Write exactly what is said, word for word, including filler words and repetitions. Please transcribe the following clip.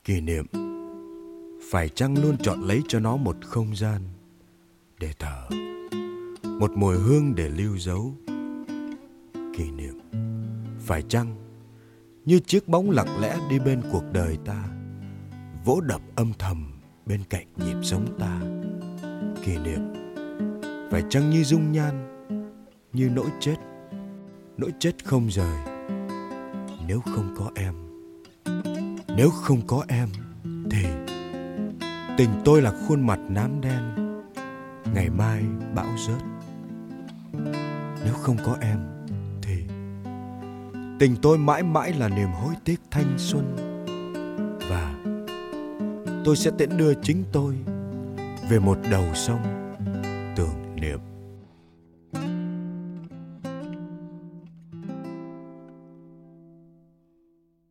Kỷ niệm phải chăng luôn chọn lấy cho nó một không gian để thở, một mùi hương để lưu dấu. Kỷ niệm phải chăng như chiếc bóng lặng lẽ đi bên cuộc đời ta, vỗ đập âm thầm bên cạnh nhịp sống ta. Kỷ niệm phải chăng như dung nhan, như nỗi chết, nỗi chết không rời. Nếu không có em, nếu không có em thì tình tôi là khuôn mặt nám đen, ngày mai bão rớt. Nếu không có em thì tình tôi mãi mãi là niềm hối tiếc thanh xuân. Và tôi sẽ tiễn đưa chính tôi về một đầu sông tưởng niệm.